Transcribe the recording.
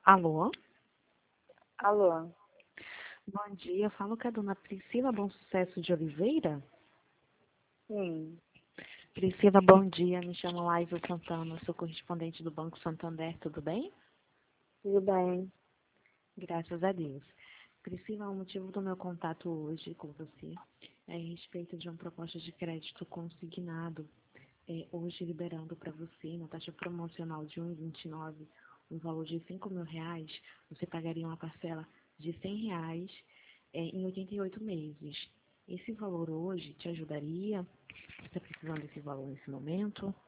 Alô? Alô? Bom dia, eu falo com a dona Priscila Bom Sucesso de Oliveira. Sim, Priscila, bom dia, me chamo Laisa Santana, sou correspondente do Banco Santander, tudo bem? tudo bem. Graças a Deus. Priscila, o motivo do meu contato hoje com você é a respeito de uma proposta de crédito consignado, hoje liberando para você, na taxa promocional de 1,29, um valor de R$ 5.000, você pagaria uma parcela de R$ 100 em 88 meses. Esse valor hoje te ajudaria? Você está precisando desse valor nesse momento?